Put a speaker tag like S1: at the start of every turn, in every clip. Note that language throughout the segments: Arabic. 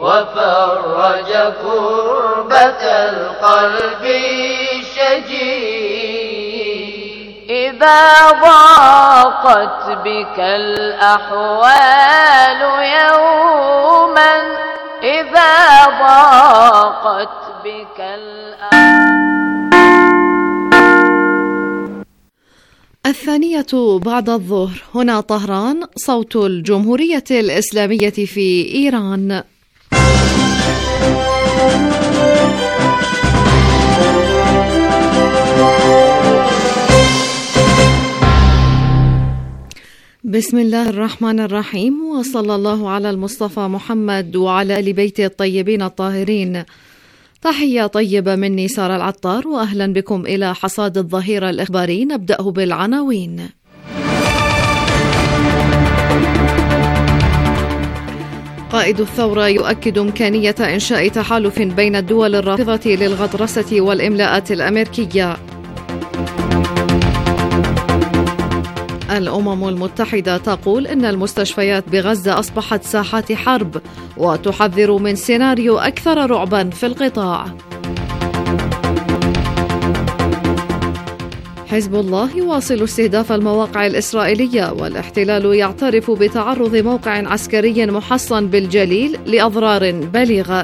S1: وفرج كربة القلب الشجي. إذا ضاقت بك الأحوال يوما، إذا ضاقت بك
S2: الثانية بعد الظهر. هنا طهران، صوت الجمهورية الإسلامية في إيران. بسم الله الرحمن الرحيم، وصلى الله على المصطفى محمد وعلى آل بيته الطيبين الطاهرين. تحية طيبة مني سارة العطار، وأهلا بكم إلى حصاد الظهيرة الإخباري. نبدأ بالعناوين. قائد الثورة يؤكد إمكانية إنشاء تحالف بين الدول الرافضة للغطرسة والإملاءات الأمريكية. الأمم المتحدة تقول إن المستشفيات بغزة أصبحت ساحات حرب، وتحذر من سيناريو أكثر رعباً في القطاع. حزب الله يواصل استهداف المواقع الإسرائيلية، والاحتلال يعترف بتعرض موقع عسكري محصن بالجليل لأضرار بالغة.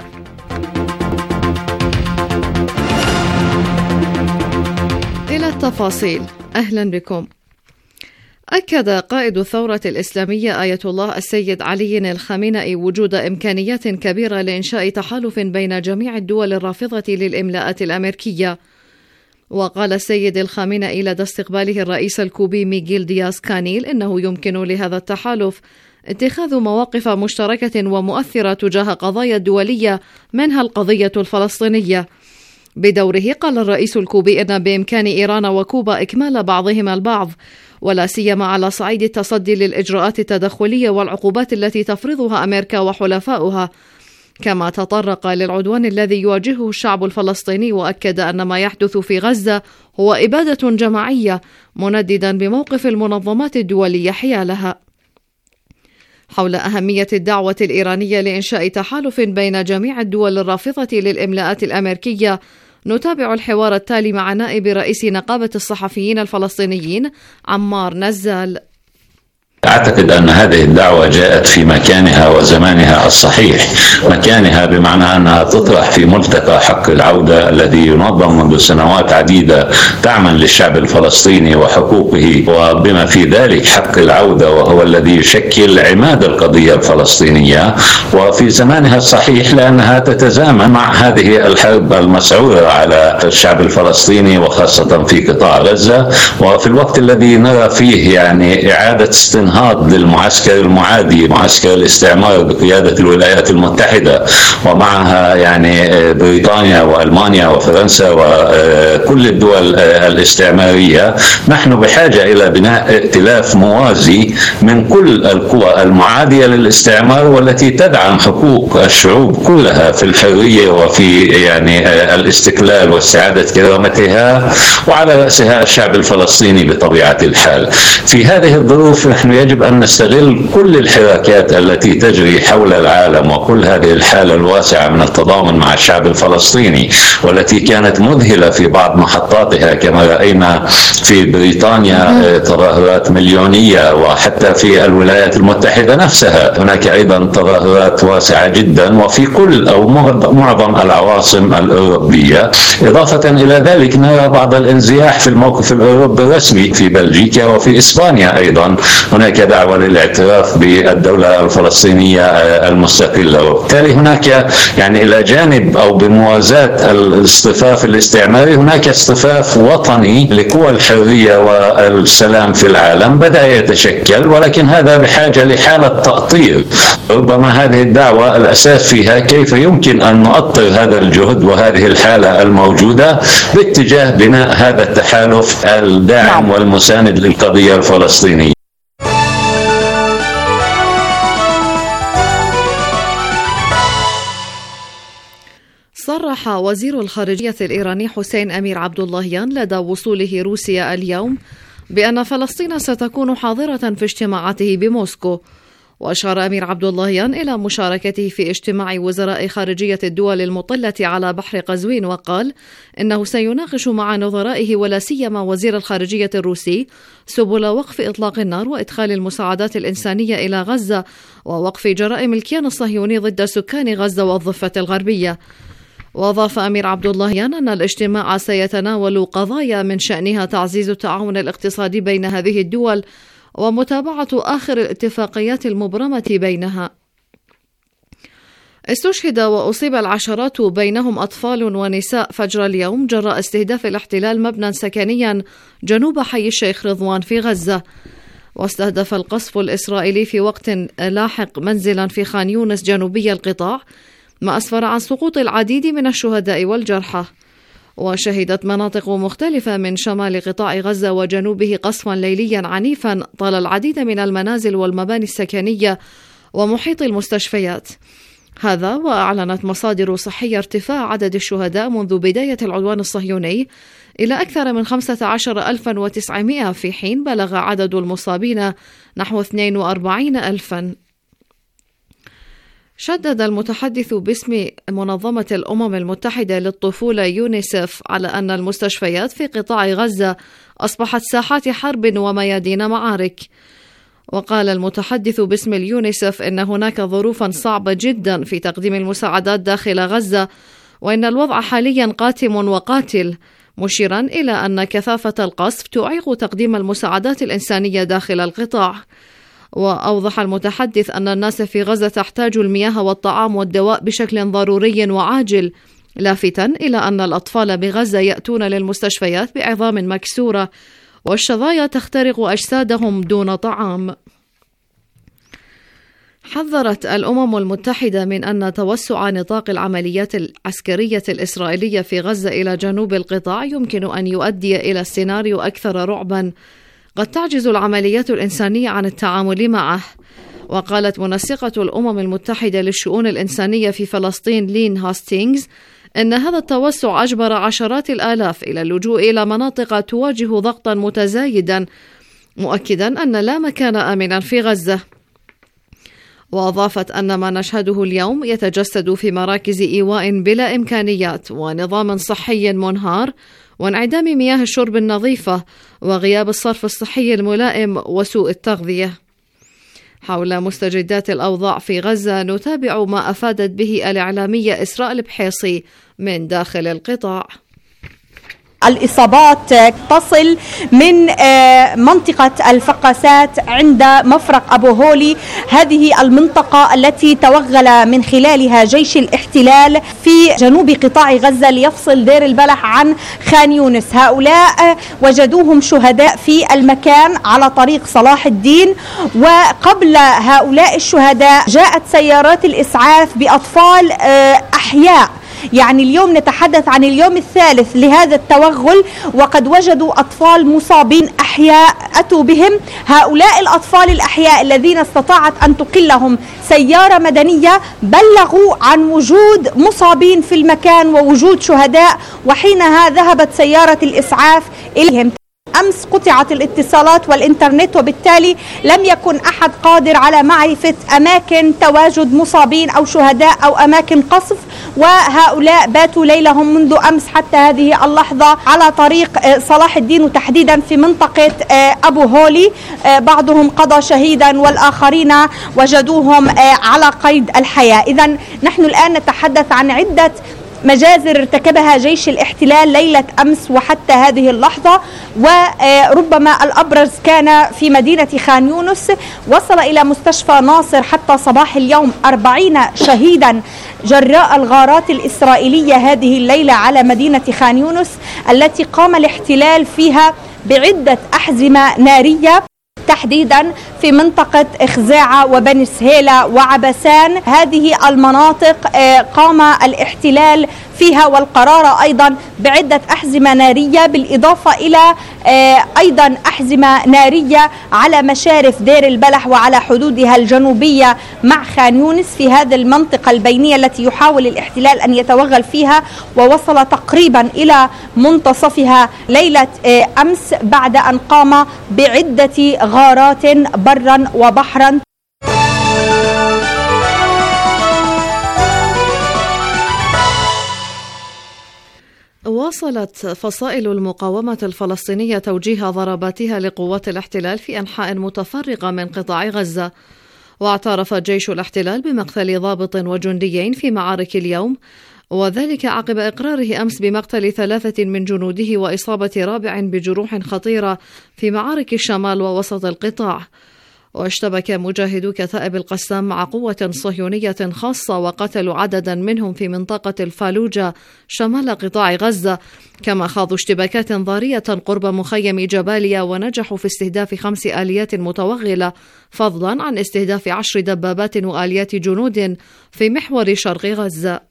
S2: إلى التفاصيل، أهلا بكم. أكد قائد الثورة الإسلامية آية الله السيد علي الخامنئي وجود إمكانيات كبيرة لإنشاء تحالف بين جميع الدول الرافضة للإملاءات الأمريكية. وقال السيد الخامنئي لدى استقباله الرئيس الكوبي ميغيل دياز كانيل إنه يمكن لهذا التحالف اتخاذ مواقف مشتركة ومؤثرة تجاه قضايا دولية، منها القضية الفلسطينية. بدوره قال الرئيس الكوبي إن بإمكان إيران وكوبا إكمال بعضهما البعض، ولا سيما على صعيد التصدي للإجراءات التدخلية والعقوبات التي تفرضها أمريكا وحلفاؤها. كما تطرق للعدوان الذي يواجهه الشعب الفلسطيني، وأكد أن ما يحدث في غزة هو إبادة جماعية، منددا بموقف المنظمات الدولية حيالها. حول أهمية الدعوة الإيرانية لإنشاء تحالف بين جميع الدول الرافضة للإملاءات الأمريكية، نتابع الحوار التالي مع نائب رئيس نقابة الصحفيين الفلسطينيين عمار نزال.
S3: أعتقد أن هذه الدعوة جاءت في مكانها وزمانها الصحيح. مكانها بمعنى أنها تطرح في ملتقى حق العودة الذي ينظم منذ سنوات عديدة تعمل للشعب الفلسطيني وحقوقه، وبما في ذلك حق العودة، وهو الذي يشكل عماد القضية الفلسطينية. وفي زمانها الصحيح لأنها تتزامن مع هذه الحرب المسعورة على الشعب الفلسطيني وخاصة في قطاع غزة، وفي الوقت الذي نرى فيه يعني إعادة استنهاض للمعسكر المعادي، معسكر الاستعمار بقيادة الولايات المتحدة، ومعها يعني بريطانيا وألمانيا وفرنسا وكل الدول الاستعمارية. نحن بحاجة إلى بناء ائتلاف موازي من كل القوى المعادية للاستعمار، والتي تدعم حقوق الشعوب كلها في الحرية وفي يعني الاستقلال واستعادة كرامتها، وعلى رأسها الشعب الفلسطيني بطبيعة الحال. في هذه الظروف نحن يجب أن نستغل كل الحراكات التي تجري حول العالم، وكل هذه الحالة الواسعة من التضامن مع الشعب الفلسطيني، والتي كانت مذهلة في بعض محطاتها، كما رأينا في بريطانيا تظاهرات مليونية، وحتى في الولايات المتحدة نفسها هناك أيضا تظاهرات واسعة جدا، وفي كل أو معظم العواصم الأوروبية. إضافة إلى ذلك نرى بعض الانزياح في الموقف الأوروبي الرسمي في بلجيكا وفي إسبانيا. أيضا هناك دعوة للاعتراف بالدولة الفلسطينية المستقلة، وبالتالي هناك يعني إلى جانب أو بموازاة الاصطفاف الاستعماري هناك اصطفاف وطني لقوى الحرية والسلام في العالم بدأ يتشكل، ولكن هذا بحاجة لحالة تأطير. ربما هذه الدعوة الأساس فيها كيف يمكن أن نؤطر هذا الجهد وهذه الحالة الموجودة باتجاه بناء هذا التحالف الداعم والمساند للقضية الفلسطينية.
S2: صرح وزير الخارجية الإيراني حسين أمير عبد اللهيان لدى وصوله روسيا اليوم بأن فلسطين ستكون حاضرة في اجتماعاته بموسكو. وأشار أمير عبد اللهيان إلى مشاركته في اجتماع وزراء خارجية الدول المطلة على بحر قزوين، وقال إنه سيناقش مع نظرائه ولا سيما وزير الخارجية الروسي سبل وقف إطلاق النار وإدخال المساعدات الإنسانية إلى غزة ووقف جرائم الكيان الصهيوني ضد سكان غزة والضفة الغربية. وأضاف أمير عبد اللهيان أن الاجتماع سيتناول قضايا من شأنها تعزيز التعاون الاقتصادي بين هذه الدول ومتابعة آخر الاتفاقيات المبرمة بينها. استشهد وأصيب العشرات بينهم أطفال ونساء فجر اليوم جراء استهداف الاحتلال مبنى سكنيا جنوب حي الشيخ رضوان في غزة. واستهدف القصف الإسرائيلي في وقت لاحق منزلا في خان يونس جنوبي القطاع، ما أسفر عن سقوط العديد من الشهداء والجرحى. وشهدت مناطق مختلفة من شمال قطاع غزة وجنوبه قصفا ليليا عنيفا طال العديد من المنازل والمباني السكنية ومحيط المستشفيات. هذا وأعلنت مصادر صحية ارتفاع عدد الشهداء منذ بداية العدوان الصهيوني إلى أكثر من 15,900 في حين بلغ عدد المصابين نحو 42,000. شدد المتحدث باسم منظمة الأمم المتحدة للطفولة يونيسف على أن المستشفيات في قطاع غزة أصبحت ساحات حرب وميادين معارك. وقال المتحدث باسم اليونيسف إن هناك ظروفا صعبة جدا في تقديم المساعدات داخل غزة، وإن الوضع حاليا قاتم وقاتل، مشيرا إلى أن كثافة القصف تعيق تقديم المساعدات الإنسانية داخل القطاع. وأوضح المتحدث أن الناس في غزة تحتاج المياه والطعام والدواء بشكل ضروري وعاجل، لافتا إلى أن الأطفال بغزة يأتون للمستشفيات بعظام مكسورة والشظايا تخترق أجسادهم دون طعام. حذرت الأمم المتحدة من أن توسع نطاق العمليات العسكرية الإسرائيلية في غزة إلى جنوب القطاع يمكن أن يؤدي إلى سيناريو أكثر رعبا قد تعجز العمليات الإنسانية عن التعامل معه. وقالت منسقة الأمم المتحدة للشؤون الإنسانية في فلسطين لين هاستينغز إن هذا التوسع أجبر عشرات الآلاف إلى اللجوء إلى مناطق تواجه ضغطا متزايدا، مؤكدا أن لا مكان آمنا في غزة. وأضافت أن ما نشهده اليوم يتجسد في مراكز إيواء بلا إمكانيات ونظام صحي منهار وانعدام مياه الشرب النظيفة وغياب الصرف الصحي الملائم وسوء التغذية. حول مستجدات الأوضاع في غزة نتابع ما أفادت به الإعلامية إسراء البحيصي من داخل القطاع.
S4: الإصابات تصل من منطقة الفقاسات عند مفرق أبو هولي، هذه المنطقة التي توغل من خلالها جيش الاحتلال في جنوب قطاع غزة ليفصل دير البلح عن خان يونس. هؤلاء وجدوهم شهداء في المكان على طريق صلاح الدين، وقبل هؤلاء الشهداء جاءت سيارات الإسعاف بأطفال أحياء. يعني اليوم نتحدث عن اليوم الثالث لهذا التوغل وقد وجدوا أطفال مصابين أحياء أتوا بهم. هؤلاء الأطفال الأحياء الذين استطاعت أن تقلهم سيارة مدنية بلغوا عن وجود مصابين في المكان ووجود شهداء، وحينها ذهبت سيارة الإسعاف إليهم. أمس قطعت الاتصالات والإنترنت، وبالتالي لم يكن أحد قادر على معرفة أماكن تواجد مصابين أو شهداء أو أماكن قصف، وهؤلاء باتوا ليلهم منذ أمس حتى هذه اللحظة على طريق صلاح الدين وتحديدا في منطقة أبو هولي. بعضهم قضى شهيدا والآخرين وجدوهم على قيد الحياة. إذن نحن الآن نتحدث عن عدة مجازر ارتكبها جيش الاحتلال ليلة أمس وحتى هذه اللحظة، وربما الأبرز كان في مدينة خان يونس. وصل إلى مستشفى ناصر حتى صباح اليوم 40 شهيدا جراء الغارات الإسرائيلية هذه الليلة على مدينة خان يونس التي قام الاحتلال فيها بعدة أحزمة نارية، تحديدا في منطقة إخزاعة وبني سهيلة وعبسان. هذه المناطق قام الاحتلال فيها والقرار أيضا بعدة أحزمة نارية، بالإضافة إلى أيضا أحزمة نارية على مشارف دير البلح وعلى حدودها الجنوبية مع خان يونس في هذه المنطقة البينية التي يحاول الاحتلال أن يتوغل فيها، ووصل تقريبا إلى منتصفها ليلة أمس بعد أن قام بعدة غارات برا وبحرا.
S2: واصلت فصائل المقاومة الفلسطينية توجيه ضرباتها لقوات الاحتلال في أنحاء متفرقة من قطاع غزة، واعترف جيش الاحتلال بمقتل ضابط وجنديين في معارك اليوم، وذلك عقب إقراره أمس بمقتل 3 من جنوده وإصابة 4 بجروح خطيرة في معارك الشمال ووسط القطاع. واشتبك مجاهدو كتائب القسام مع قوة صهيونية خاصة وقتلوا عددا منهم في منطقة الفالوجة شمال قطاع غزة، كما خاضوا اشتباكات ضارية قرب مخيم جباليا ونجحوا في استهداف 5 آليات متوغلة، فضلا عن استهداف 10 دبابات وآليات جنود في محور شرق غزة.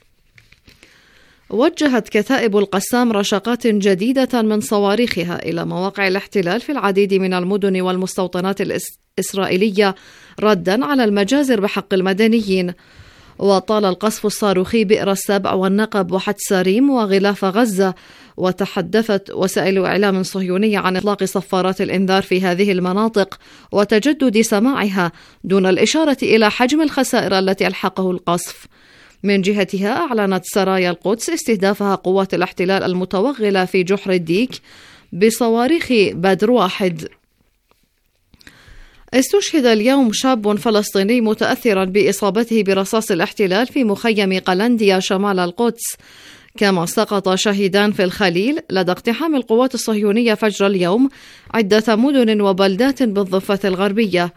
S2: وجهت كتائب القسام رشقات جديدة من صواريخها إلى مواقع الاحتلال في العديد من المدن والمستوطنات الإسرائيلية ردا على المجازر بحق المدنيين. وطال القصف الصاروخي بئر السبع والنقب وحتساريم وغلاف غزة، وتحدثت وسائل إعلام صهيونية عن إطلاق صفارات الإنذار في هذه المناطق وتجدد سماعها دون الإشارة إلى حجم الخسائر التي ألحقه القصف. من جهتها أعلنت سرايا القدس استهدافها قوات الاحتلال المتوغلة في جحر الديك بصواريخ بدر 1. استشهد اليوم شاب فلسطيني متأثرا بإصابته برصاص الاحتلال في مخيم قلنديا شمال القدس، كما سقط شهيدان في الخليل لدى اقتحام القوات الصهيونية فجر اليوم عدة مدن وبلدات بالضفة الغربية.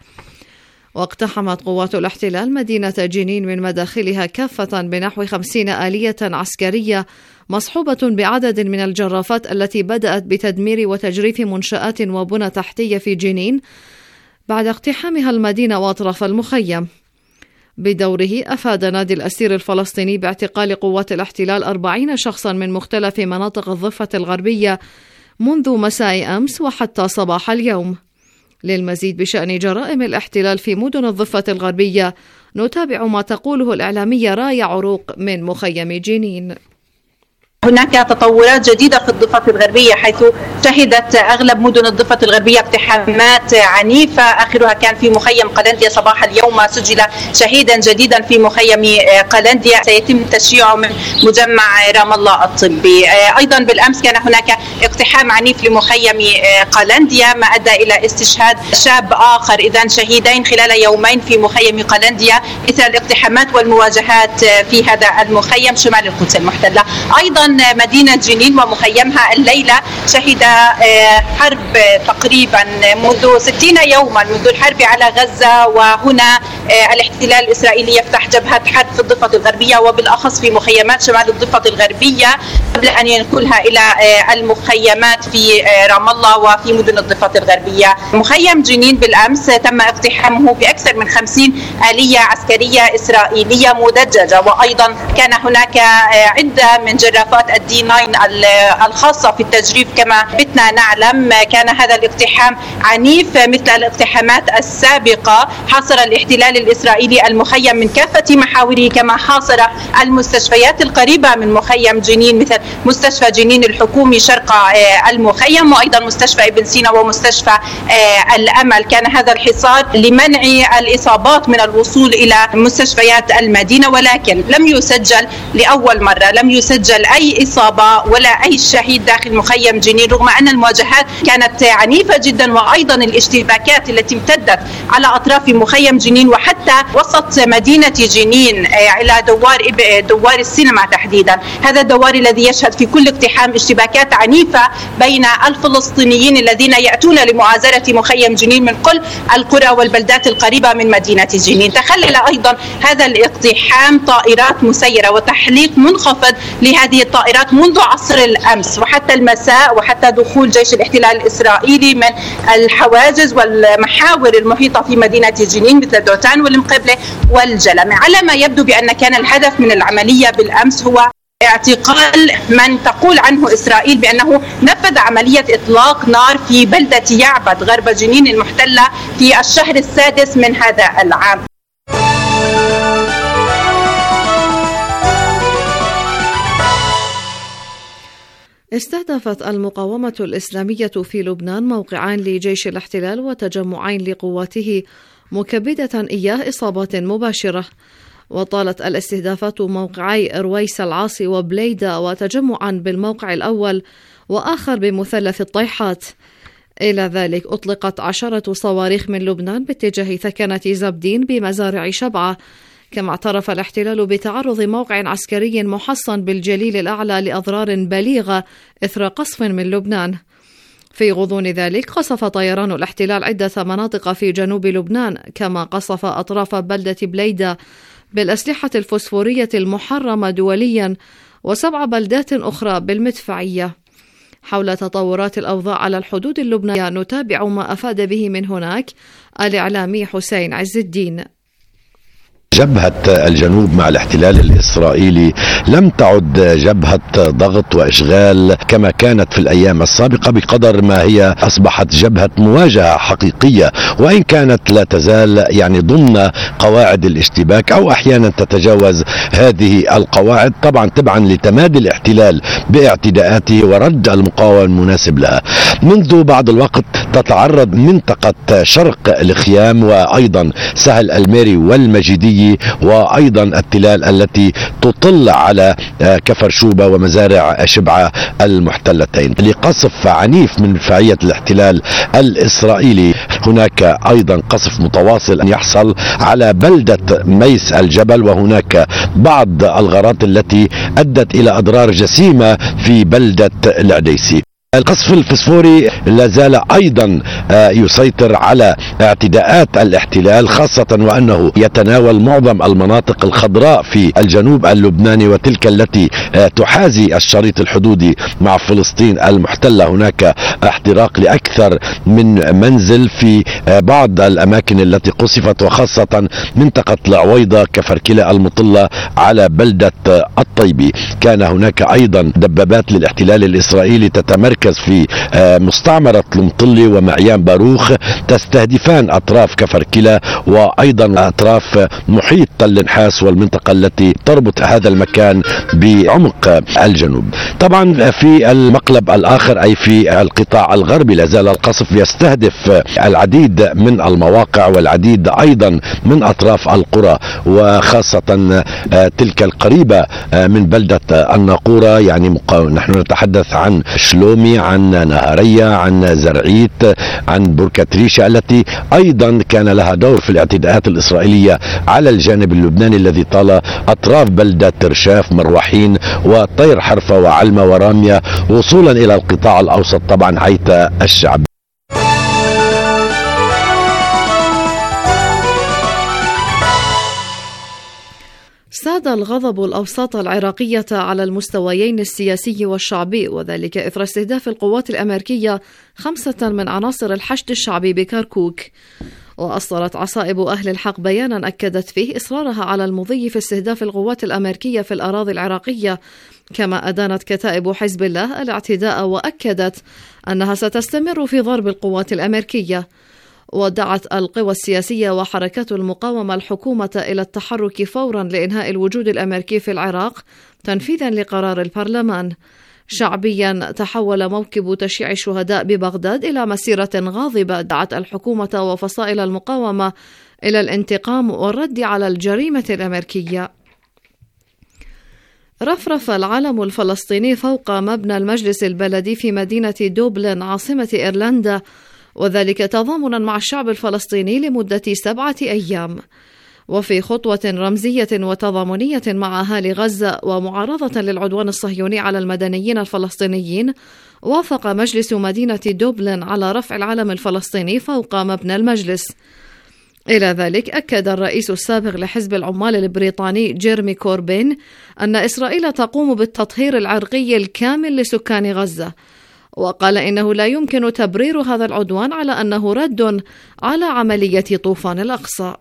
S2: واقتحمت قوات الاحتلال مدينة جنين من مداخلها كافة بنحو 50 آلية عسكرية مصحوبة بعدد من الجرافات التي بدأت بتدمير وتجريف منشآت وبنى تحتية في جنين بعد اقتحامها المدينة وأطراف المخيم. بدوره أفاد نادي الأسير الفلسطيني باعتقال قوات الاحتلال 40 شخصا من مختلف مناطق الضفة الغربية منذ مساء أمس وحتى صباح اليوم. للمزيد بشأن جرائم الاحتلال في مدن الضفة الغربية نتابع ما تقوله الإعلامية راية عروق من مخيم جنين.
S5: هناك تطورات جديدة في الضفة الغربية، حيث شهدت أغلب مدن الضفة الغربية اقتحامات عنيفة، آخرها كان في مخيم قلنديا صباح اليوم. سجل شهيدا جديدا في مخيم قلنديا سيتم تشييعه من مجمع رام الله الطبي. أيضا بالأمس كان هناك اقتحام عنيف لمخيم قلنديا ما أدى إلى استشهاد شاب آخر، إذن شهيدين خلال يومين في مخيم قلنديا إثر الاقتحامات والمواجهات في هذا المخيم شمال القدس المحتلة. أيضا مدينة جنين ومخيمها الليلة شهد حرب تقريبا منذ 60 يوما منذ الحرب على غزة، وهنا الاحتلال الإسرائيلي يفتح جبهة حرب في الضفة الغربية وبالأخص في مخيمات شمال الضفة الغربية قبل أن ينقلها إلى المخيمات في رام الله وفي مدن الضفة الغربية. مخيم جنين بالأمس تم اقتحامه بأكثر من 50 آلية عسكرية إسرائيلية مدججة، وأيضا كان هناك عدة من جرافات الدي 9 الخاصة في التجريف. كما بتنا نعلم كان هذا الاقتحام عنيف مثل الاقتحامات السابقة. حاصر الاحتلال الإسرائيلي المخيم من كافة محاوره، كما حاصر المستشفيات القريبة من مخيم جنين مثل مستشفى جنين الحكومي شرق المخيم، وأيضا مستشفى ابن سينا ومستشفى الأمل. كان هذا الحصار لمنع الإصابات من الوصول إلى مستشفيات المدينة، ولكن لم يسجل لأول مرة لم يسجل أي إصابة ولا أي شهيد داخل مخيم جنين، رغم أن المواجهات كانت عنيفة جدا، وأيضا الاشتباكات التي امتدت على أطراف مخيم جنين وحتى وسط مدينة جنين إلى دوار السينما تحديدا. هذا الدوار الذي يشهد في كل اقتحام اشتباكات عنيفة بين الفلسطينيين الذين يأتون لمعازرة مخيم جنين من كل القرى والبلدات القريبة من مدينة جنين. تخلل أيضا هذا الاقتحام طائرات مسيرة وتحليق منخفض لهذه الطائرات منذ عصر الأمس وحتى المساء، وحتى دخول جيش الاحتلال الإسرائيلي من الحواجز والمحاور المحيطة في مدينة جنين مثل دوتان والمقبلة والجلم. على ما يبدو بأن كان الهدف من العملية بالأمس هو اعتقال من تقول عنه إسرائيل بأنه نفذ عملية إطلاق نار في بلدة يعبد غرب جنين المحتلة في الشهر السادس من هذا العام.
S2: استهدفت المقاومة الإسلامية في لبنان موقعان لجيش الاحتلال وتجمعين لقواته مكبدة إياه إصابات مباشرة. وطالت الاستهدافات موقعي رويس العاصي وبليدة، وتجمعا بالموقع الأول وآخر بمثلث الطيحات. إلى ذلك أطلقت 10 صواريخ من لبنان باتجاه ثكنة زبدين بمزارع شبعة. كما اعترف الاحتلال بتعرض موقع عسكري محصن بالجليل الأعلى لأضرار بليغة إثر قصف من لبنان. في غضون ذلك قصف طيران الاحتلال عدة مناطق في جنوب لبنان، كما قصف أطراف بلدة بليدة بالأسلحة الفوسفورية المحرمة دوليا و7 بلدات أخرى بالمدفعية. حول تطورات الأوضاع على الحدود اللبنانية نتابع ما أفاد به من هناك الإعلامي حسين عز الدين.
S6: جبهة الجنوب مع الاحتلال الإسرائيلي لم تعد جبهة ضغط وإشغال كما كانت في الأيام السابقة، بقدر ما هي أصبحت جبهة مواجهة حقيقية، وإن كانت لا تزال يعني ضمن قواعد الاشتباك أو أحيانا تتجاوز هذه القواعد، طبعا تبعا لتمادي الاحتلال باعتداءاته ورد المقاومة المناسب لها. منذ بعض الوقت تتعرض منطقة شرق الخيام وأيضا سهل الميري والمجيدية وأيضا التلال التي تطل على كفر شوبة ومزارع شبعة المحتلتين لقصف عنيف من مدفعية الاحتلال الإسرائيلي. هناك أيضا قصف متواصل أن يحصل على بلدة ميس الجبل، وهناك بعض الغارات التي أدت إلى أضرار جسيمة في بلدة العديسي. القصف الفسفوري لا زال أيضا يسيطر على اعتداءات الاحتلال، خاصة وأنه يتناول معظم المناطق الخضراء في الجنوب اللبناني وتلك التي تحازي الشريط الحدودي مع فلسطين المحتلة. هناك احتراق لأكثر من منزل في بعض الأماكن التي قصفت، وخاصة منطقة العويضة كفركلة المطلة على بلدة الطيبي. كان هناك أيضا دبابات للاحتلال الإسرائيلي تتمركز في مستعمرة المطلي ومعيان باروخ تستهدفان أطراف كفركلة وأيضا أطراف محيط تل نحاس والمنطقة التي تربط هذا المكان بعمق الجنوب. طبعا في المقلب الآخر أي في القطاع الغربي لا زال القصف يستهدف العديد من المواقع والعديد أيضا من أطراف القرى، وخاصة تلك القريبة من بلدة الناقورة. يعني نحن نتحدث عن شلومي، عن نهارية، عن زرعيت، عن بركة ريشة التي أيضا كان لها دور في الاعتداءات الإسرائيلية على الجانب اللبناني الذي طال أطراف بلدة رشاف مروحين وطير حرفة وعلمة ورامية وصولا إلى القطاع الأوسط طبعا حيث الشعب.
S2: ساد الغضب الأوساط العراقية على المستويين السياسي والشعبي، وذلك إثر استهداف القوات الأمريكية 5 من عناصر الحشد الشعبي بكركوك. وأصدرت عصائب أهل الحق بيانا أكدت فيه إصرارها على المضي في استهداف القوات الأمريكية في الأراضي العراقية، كما أدانت كتائب حزب الله الاعتداء وأكدت أنها ستستمر في ضرب القوات الأمريكية. ودعت القوى السياسية وحركات المقاومة الحكومة إلى التحرك فورا لإنهاء الوجود الأمريكي في العراق تنفيذا لقرار البرلمان. شعبيا تحول موكب تشييع الشهداء ببغداد إلى مسيرة غاضبة دعت الحكومة وفصائل المقاومة إلى الانتقام والرد على الجريمة الأمريكية. رفرف العلم الفلسطيني فوق مبنى المجلس البلدي في مدينة دوبلن عاصمة إيرلندا، وذلك تضامنا مع الشعب الفلسطيني لمدة 7 أيام. وفي خطوة رمزية وتضامنية مع أهالي غزة ومعارضة للعدوان الصهيوني على المدنيين الفلسطينيين، وافق مجلس مدينة دوبلن على رفع العلم الفلسطيني فوق مبنى المجلس. إلى ذلك أكد الرئيس السابق لحزب العمال البريطاني جيرمي كوربين أن إسرائيل تقوم بالتطهير العرقي الكامل لسكان غزة، وقال إنه لا يمكن تبرير هذا العدوان على أنه رد على عملية طوفان الأقصى.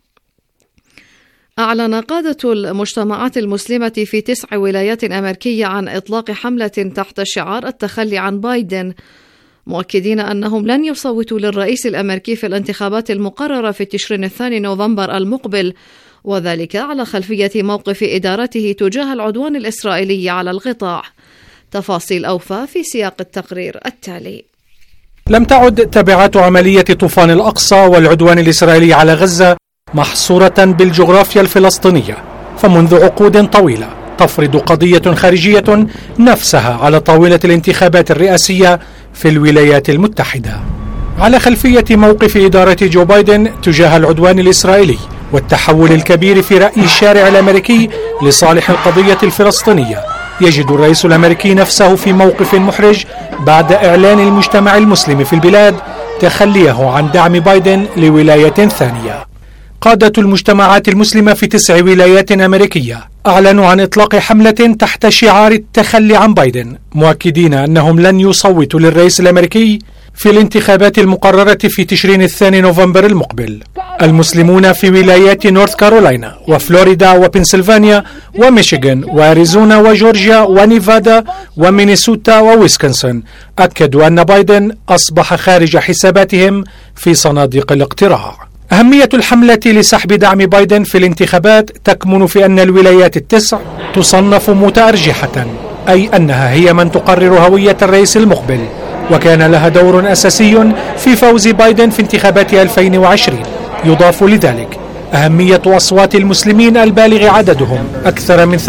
S2: أعلن قادة المجتمعات المسلمة في 9 ولايات أمريكية عن إطلاق حملة تحت شعار التخلي عن بايدن، مؤكدين أنهم لن يصوتوا للرئيس الأمريكي في الانتخابات المقررة في تشرين الثاني نوفمبر المقبل، وذلك على خلفية موقف إدارته تجاه العدوان الإسرائيلي على القطاع. تفاصيل أوفى في سياق التقرير التالي.
S7: لم تعد تبعات عملية طوفان الأقصى والعدوان الإسرائيلي على غزة محصورة بالجغرافيا الفلسطينية، فمنذ عقود طويلة تفرض قضية خارجية نفسها على طاولة الانتخابات الرئاسية في الولايات المتحدة. على خلفية موقف إدارة جو بايدن تجاه العدوان الإسرائيلي والتحول الكبير في رأي الشارع الأمريكي لصالح القضية الفلسطينية، يجد الرئيس الأمريكي نفسه في موقف محرج بعد إعلان المجتمع المسلم في البلاد تخليه عن دعم بايدن لولاية ثانية. قادة المجتمعات المسلمة في 9 ولايات أمريكية أعلنوا عن إطلاق حملة تحت شعار التخلي عن بايدن، مؤكدين أنهم لن يصوتوا للرئيس الأمريكي في الانتخابات المقررة في تشرين الثاني نوفمبر المقبل. المسلمون في ولايات نورث كارولاينا وفلوريدا وبنسلفانيا وميشيغان وأريزونا وجورجيا ونيفادا ومينيسوتا وويسكنسن أكدوا أن بايدن أصبح خارج حساباتهم في صناديق الاقتراع. أهمية الحملة لسحب دعم بايدن في الانتخابات تكمن في أن الولايات ال9 تصنف متأرجحة، أي أنها هي من تقرر هوية الرئيس المقبل، وكان لها دور أساسي في فوز بايدن في انتخابات 2020. يضاف لذلك أهمية أصوات المسلمين البالغ عددهم أكثر من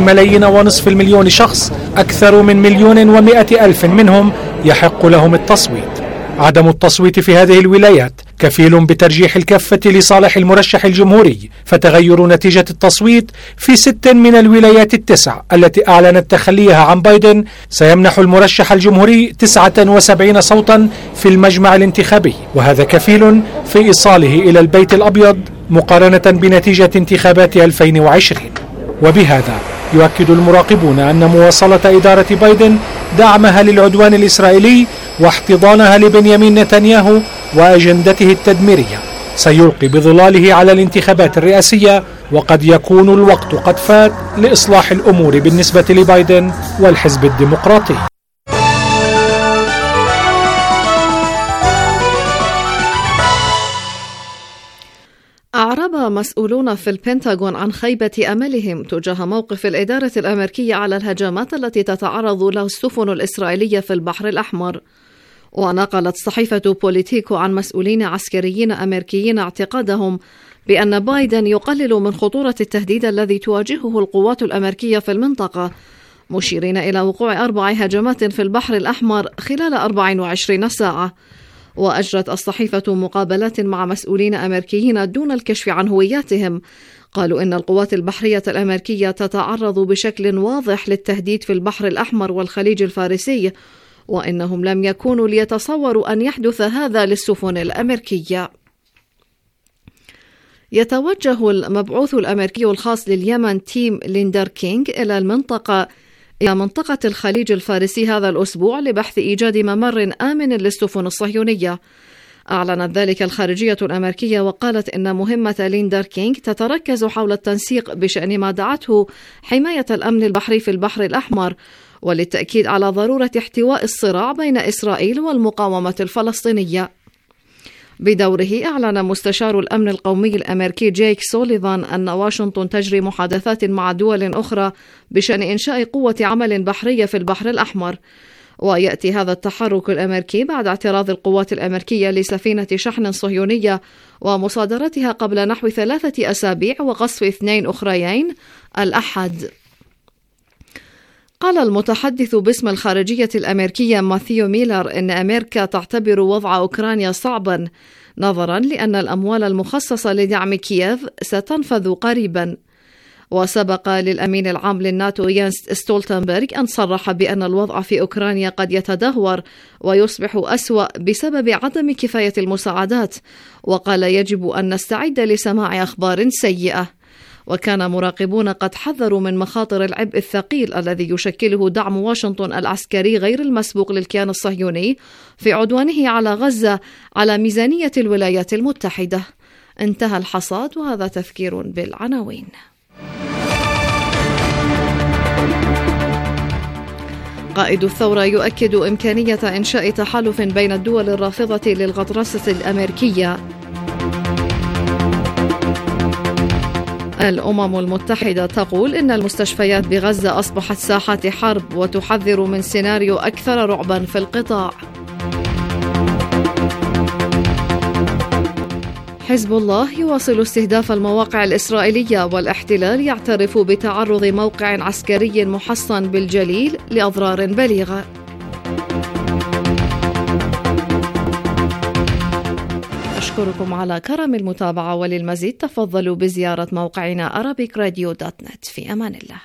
S7: 3.5 مليون شخص، أكثر من 1,100,000 منهم يحق لهم التصويت. عدم التصويت في هذه الولايات كفيل بترجيح الكفة لصالح المرشح الجمهوري، فتغير نتيجة التصويت في 6 من الولايات ال9 التي أعلنت تخليها عن بايدن سيمنح المرشح الجمهوري 79 صوتا في المجمع الانتخابي، وهذا كفيل في إيصاله إلى البيت الأبيض مقارنة بنتيجة انتخابات 2020. وبهذا يؤكد المراقبون أن مواصلة إدارة بايدن دعمها للعدوان الإسرائيلي واحتضانها لبنيامين نتنياهو وأجندته التدميرية سيلقي بظلاله على الانتخابات الرئاسية، وقد يكون الوقت قد فات لإصلاح الأمور بالنسبة لبايدن والحزب الديمقراطي.
S2: أعرب مسؤولون في البنتاغون عن خيبة أملهم تجاه موقف الإدارة الأمريكية على الهجمات التي تتعرض لها السفن الإسرائيلية في البحر الأحمر. ونقلت صحيفة بوليتيكو عن مسؤولين عسكريين أمريكيين اعتقادهم بأن بايدن يقلل من خطورة التهديد الذي تواجهه القوات الأمريكية في المنطقة، مشيرين إلى وقوع 4 هجمات في البحر الأحمر خلال 24 ساعة. وأجرت الصحيفة مقابلات مع مسؤولين أمريكيين دون الكشف عن هوياتهم، قالوا إن القوات البحرية الأمريكية تتعرض بشكل واضح للتهديد في البحر الأحمر والخليج الفارسي، وإنهم لم يكونوا ليتصوروا أن يحدث هذا للسفن الأمريكية. يتوجه المبعوث الأمريكي الخاص لليمن تيم ليندر كينغ إلى منطقة الخليج الفارسي هذا الأسبوع لبحث إيجاد ممر آمن للسفن الصهيونية. أعلنت ذلك الخارجية الأمريكية وقالت إن مهمة ليندر كينغ تتركز حول التنسيق بشأن ما دعته حماية الأمن البحري في البحر الأحمر، وللتأكيد على ضرورة احتواء الصراع بين إسرائيل والمقاومة الفلسطينية. بدوره أعلن مستشار الأمن القومي الأمريكي جيك سوليفان أن واشنطن تجري محادثات مع دول أخرى بشأن إنشاء قوة عمل بحرية في البحر الأحمر. ويأتي هذا التحرك الأمريكي بعد اعتراض القوات الأمريكية لسفينة شحن صهيونية ومصادرتها قبل نحو 3 أسابيع وقصف 2 أخريين الأحد. قال المتحدث باسم الخارجية الأمريكية ماثيو ميلر إن أمريكا تعتبر وضع أوكرانيا صعبا نظرا لأن الأموال المخصصة لدعم كييف ستنفذ قريبا. وسبق للأمين العام للناتو يانس ستولتنبرغ أن صرح بأن الوضع في أوكرانيا قد يتدهور ويصبح أسوأ بسبب عدم كفاية المساعدات، وقال يجب أن نستعد لسماع أخبار سيئة. وكان مراقبون قد حذروا من مخاطر العبء الثقيل الذي يشكله دعم واشنطن العسكري غير المسبوق للكيان الصهيوني في عدوانه على غزة على ميزانية الولايات المتحدة. انتهى الحصاد، وهذا تذكير بالعناوين. قائد الثورة يؤكد إمكانية إنشاء تحالف بين الدول الرافضة للغطرسة الأمريكية. الأمم المتحدة تقول إن المستشفيات بغزة أصبحت ساحات حرب وتحذر من سيناريو أكثر رعبا في القطاع. حزب الله يواصل استهداف المواقع الإسرائيلية، والاحتلال يعترف بتعرض موقع عسكري محصن بالجليل لأضرار بليغة. أشكركم على كرم المتابعة، وللمزيد تفضلوا بزيارة موقعنا arabicradio.net. في أمان الله.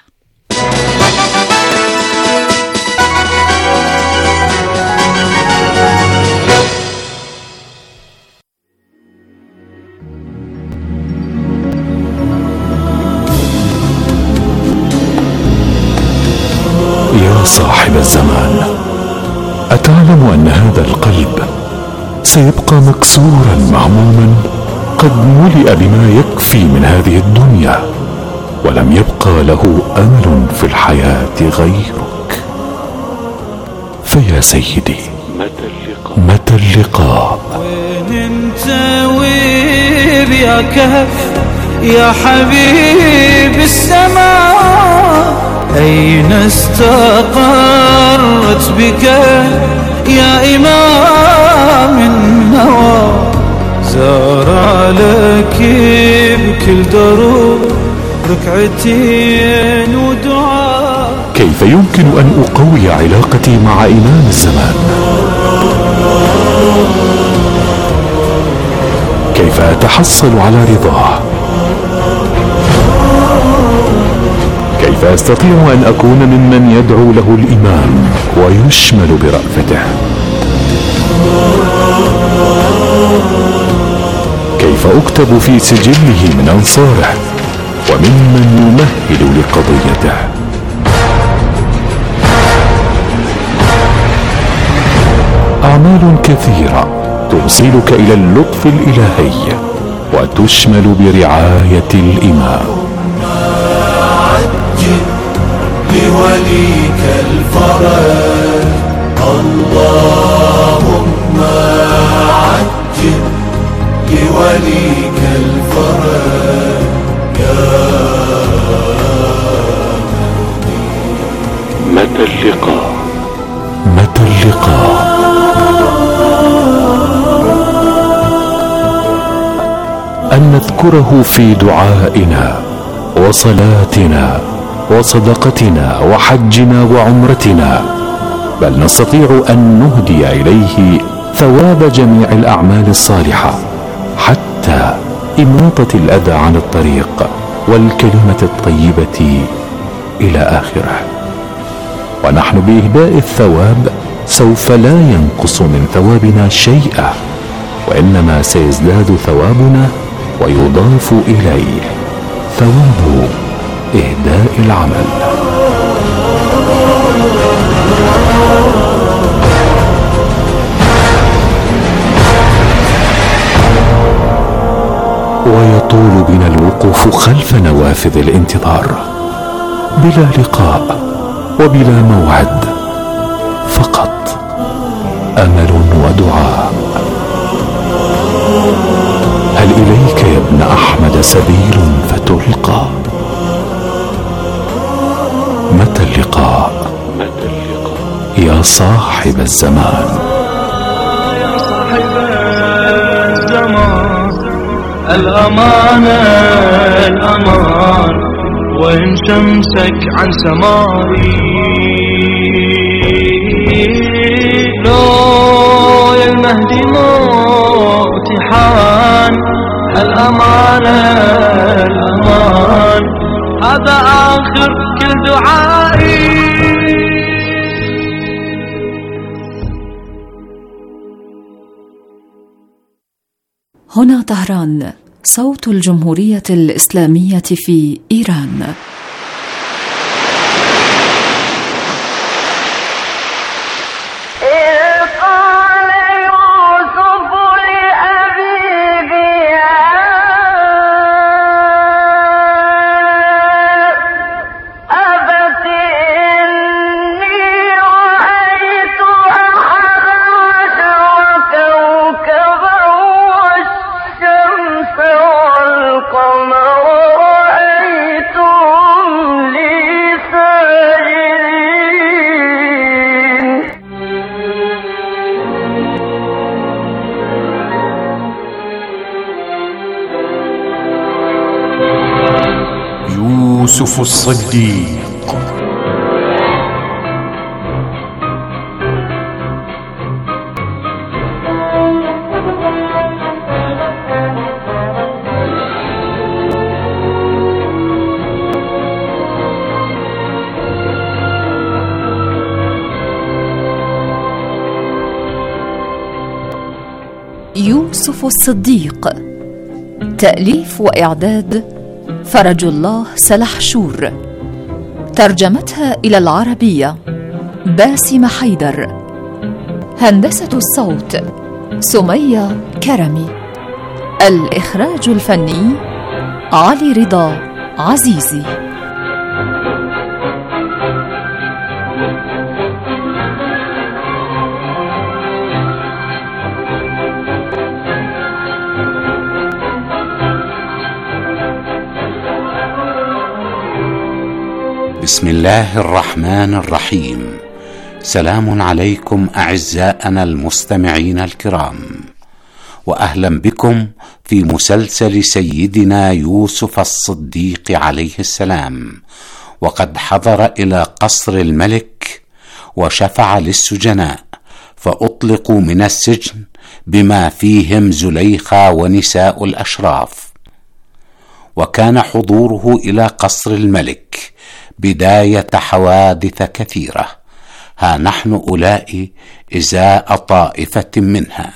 S8: يا صاحب الزمان، أتعلم أن هذا القلب سيبقى مكسورا مهموما، قد ملئ بما يكفي من هذه الدنيا، ولم يبقى له أمل في الحياة غيرك. فيا سيدي، متى اللقاء؟
S9: وين انت وين يا كهف يا حبيب السماء؟ أين استقرت بك يا إمام النوى؟ زار لك بكل دروب ركعتين ودعاء.
S8: كيف يمكن أن أقوي علاقتي مع إمام الزمان؟ كيف أتحصل على رضاه؟ كيف أستطيع أن أكون ممن يدعو له الإمام ويشمل برأفته؟ كيف أكتب في سجله من أنصاره وممن يمهد لقضيته؟ أعمال كثيرة توصلك إلى اللطف الإلهي وتشمل برعاية الإمام.
S9: لوليك الفرج اللهم عجل لوليك الفرج يا
S8: متى اللقاء؟ متى اللقاء؟ أن نذكره في دعائنا وصلاتنا وصدقتنا وحجنا وعمرتنا، بل نستطيع أن نهدي إليه ثواب جميع الأعمال الصالحة، حتى إماطة الأذى عن الطريق والكلمة الطيبة إلى آخره. ونحن بإهداء الثواب سوف لا ينقص من ثوابنا شيئا، وإنما سيزداد ثوابنا ويضاف إليه ثواب إهداء العمل. ويطول بنا الوقوف خلف نوافذ الانتظار، بلا لقاء وبلا موعد، فقط أمل ودعاء. هل إليك يا ابن أحمد سبيل فتلقى؟ متى اللقاء؟ يا صاحب الزمان.
S9: يا صاحب الزمان، الأمان الأمان، وإن شمسك عن سمائي لو يا المهدي موت حان. الأمان الأمان، هذا آخر كل دعائي.
S10: هنا طهران، صوت الجمهورية الإسلامية في إيران.
S1: والقمر رأيته
S8: يوسف الصديق.
S10: يوسف الصديق، تأليف وإعداد فرج الله سلحشور، ترجمتها إلى العربية باسم حيدر، هندسة الصوت سمية كرمي، الإخراج الفني علي رضا عزيزي.
S11: بسم الله الرحمن الرحيم. سلام عليكم أعزائنا المستمعين الكرام، وأهلا بكم في مسلسل سيدنا يوسف الصديق عليه السلام. وقد حضر إلى قصر الملك وشفع للسجناء فأطلقوا من السجن بما فيهم زليخة ونساء الأشراف. وكان حضوره إلى قصر الملك بداية حوادث كثيرة، ها نحن أولئك إزاء طائفة منها.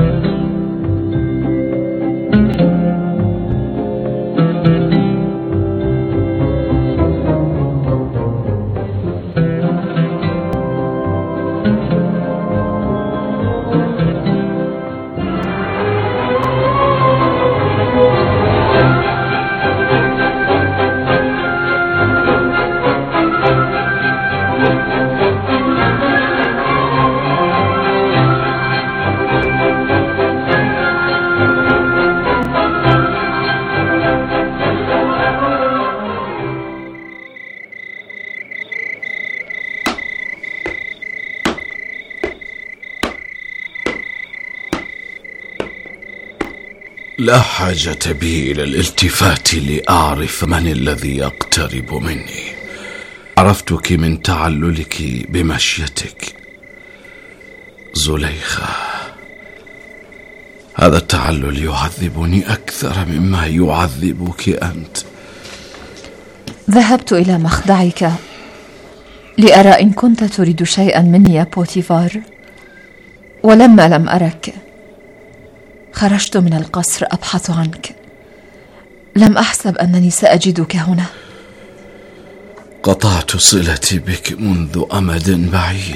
S12: لا حاجة بي إلى الالتفات لأعرف من الذي يقترب مني. عرفتك من تعللك بمشيتك زليخة. هذا التعلل يعذبني أكثر مما يعذبك أنت.
S10: ذهبت إلى مخدعك لأرى إن كنت تريد شيئا مني يا بوتيفار، ولما لم أرك خرجت من القصر أبحث عنك. لم أحسب أنني سأجدك هنا.
S12: قطعت صلتي بك منذ أمد بعيد،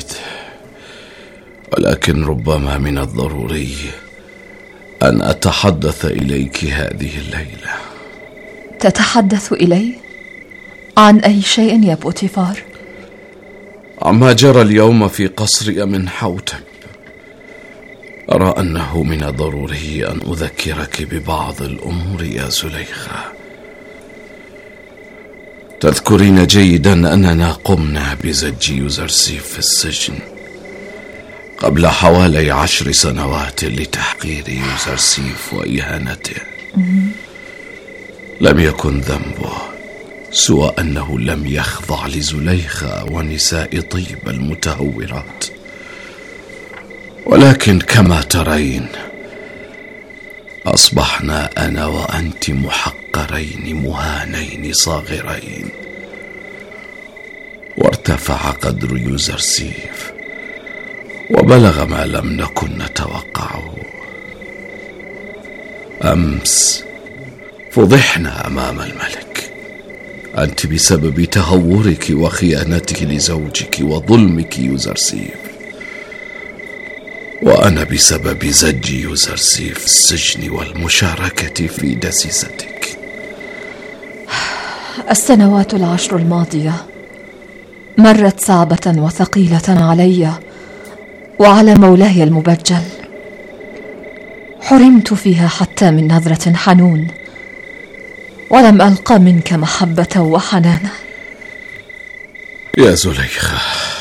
S12: ولكن ربما من الضروري أن أتحدث إليك هذه الليلة.
S10: تتحدث إلي؟ عن أي شيء يا بوتيفار؟
S12: عما جرى اليوم في قصر من حوتب. أرى أنه من الضروري أن أذكرك ببعض الأمور يا زليخة. تذكرين جيدا أننا قمنا بزج يوزرسيف في السجن قبل حوالي 10 سنوات لتحقير يوزرسيف وإهانته. لم يكن ذنبه سوى أنه لم يخضع لزليخة ونساء طيب المتهورات. ولكن كما ترين أصبحنا أنا وأنت محقرين مهانين صاغرين، وارتفع قدر يوزرسيف وبلغ ما لم نكن نتوقعه. أمس فضحنا أمام الملك، أنت بسبب تهورك وخيانتك لزوجك وظلمك يوزرسيف، وأنا بسبب زج يوزرسيف في السجن والمشاركة في دسيستك.
S10: السنوات 10 الماضية مرت صعبة وثقيلة علي وعلى مولاي المبجل. حرمت فيها حتى من نظرة حنون، ولم ألقى منك محبة وحنانا.
S12: يا زليخة،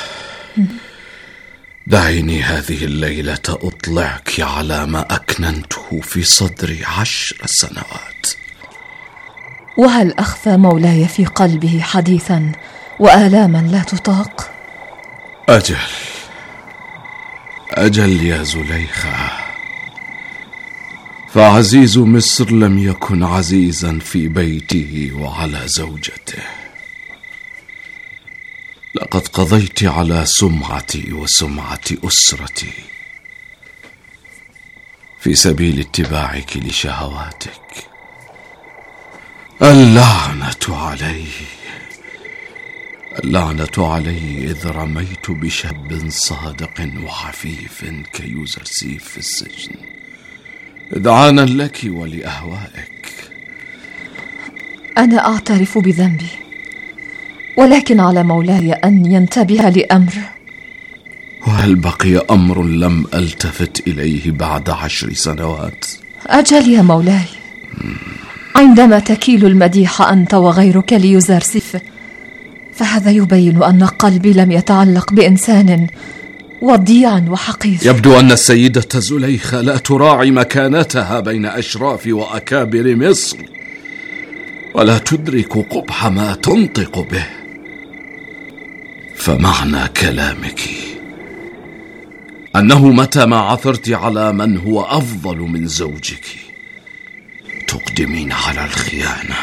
S12: دعيني هذه الليلة أطلعك على ما أكننته في صدري 10 سنوات.
S10: وهل أخفى مولاي في قلبه حديثا وآلاما لا تطاق؟
S12: أجل يا زليخة، فعزيز مصر لم يكن عزيزا في بيته وعلى زوجته. لقد قضيت على سمعتي وسمعة أسرتي في سبيل اتباعك لشهواتك. اللعنة علي إذ رميت بشاب صادق وعفيف كيوزرسيف في السجن إذعانا لك ولأهوائك.
S10: أنا أعترف بذنبي، ولكن على مولاي أن ينتبه لأمر.
S12: وهل بقي أمر لم ألتفت إليه بعد 10 سنوات؟
S10: أجل يا مولاي، عندما تكيل المديح أنت وغيرك ليوزرسيف فهذا يبين أن قلبي لم يتعلق بإنسان وضيع وحقير.
S12: يبدو أن السيدة زليخة لا تراعي مكانتها بين أشراف وأكابر مصر، ولا تدرك قبح ما تنطق به. فمعنى كلامك أنه متى ما عثرت على من هو أفضل من زوجك تقدمين على الخيانة.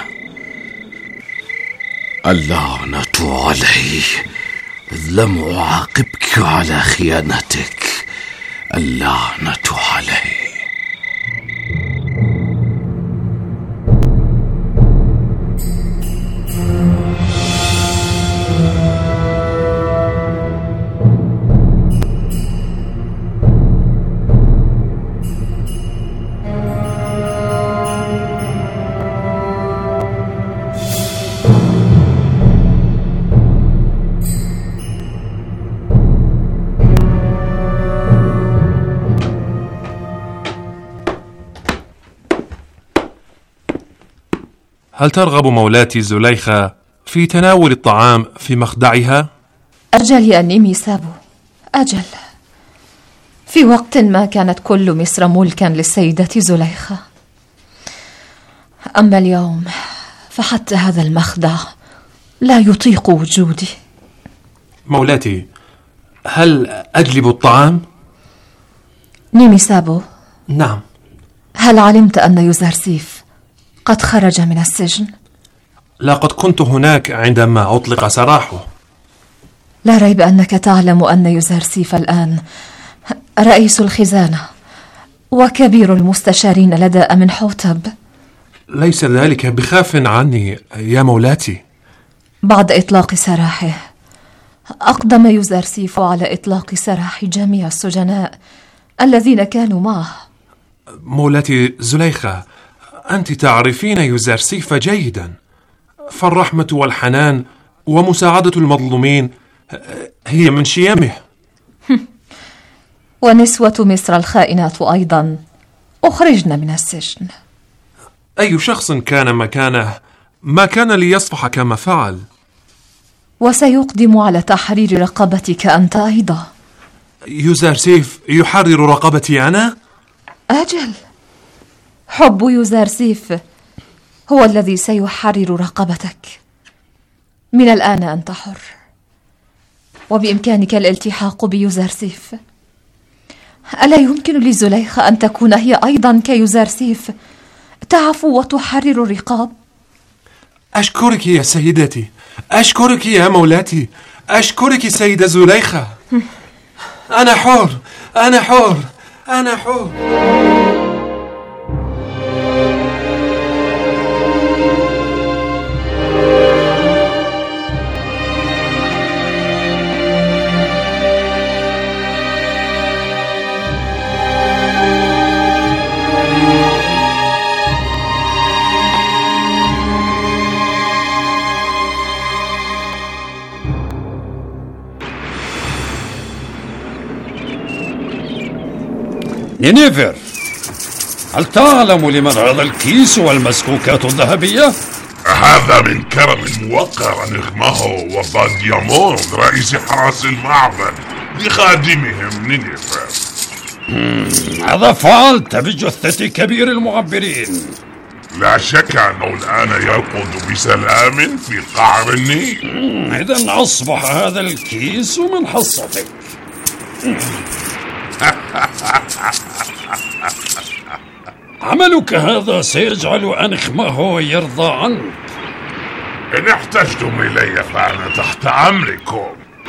S12: اللعنة علي إذ لم أعاقبك على خيانتك. اللعنة علي.
S13: هل ترغب مولاتي زليخة في تناول الطعام في مخدعها؟
S10: أجل يا نيمي سابو، أجل. في وقت ما كانت كل مصر ملكا للسيدة زليخة، أما اليوم فحتى هذا المخدع لا يطيق وجودي.
S13: مولاتي، هل أجلب الطعام؟
S10: نيمي سابو.
S13: نعم.
S10: هل علمت أن يوزرسيف قد خرج من السجن؟
S13: لقد كنت هناك عندما أطلق سراحه.
S10: لا ريب أنك تعلم أن يوزرسيف الآن رئيس الخزانة وكبير المستشارين لدى أمنحوتب.
S13: ليس ذلك بخاف عني يا مولاتي.
S10: بعد إطلاق سراحه أقدم يوزرسيف على إطلاق سراح جميع السجناء الذين كانوا معه.
S13: مولاتي زليخة، أنت تعرفين يوزرسيف جيدا، فالرحمة والحنان ومساعدة المظلومين هي من شيمه.
S10: ونسوة مصر الخائنات أيضا أخرجن من السجن.
S13: أي شخص كان مكانه ما كان ليصفح كما فعل.
S10: وسيقدم على تحرير رقبتك أنت أيضا.
S13: يوزرسيف يحرر رقبتي أنا؟
S10: أجل، حب يوزرسيف هو الذي سيحرر رقبتك. من الآن أنت حر، وبإمكانك الالتحاق بيوزرسيف. ألا يمكن لزليخة أن تكون هي أيضا كيوزرسيف، تعفو وتحرر الرقاب؟
S13: أشكرك يا سيدتي، أشكرك يا مولاتي، أشكرك سيدة زليخة. أنا حر، أنا حر، أنا حر.
S14: نينيفر، هل تعلم لمن هذا الكيس والمسكوكات الذهبية؟
S15: هذا من كرم موقر نغمه وباديامون رئيس حرس المعبد لخادمهم نينيفر.
S14: هذا فعلت بجثة كبير المعبرين.
S15: لا شك أنه الآن يرقد بسلام في قعر النيل.
S14: إذن أصبح هذا الكيس من حصتك. عملك هذا سيجعل أنخمه يرضى عنك.
S15: إن احتجتم إلي فأنا تحت أمركم.